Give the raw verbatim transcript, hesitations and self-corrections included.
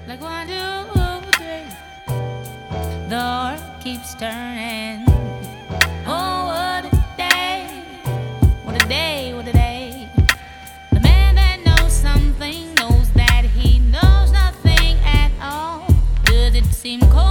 Like one, two, three. The earth keeps turning. Oh, what a day. What a day, what a day. The man that knows something knows that he knows nothing at all. Does it seem cold?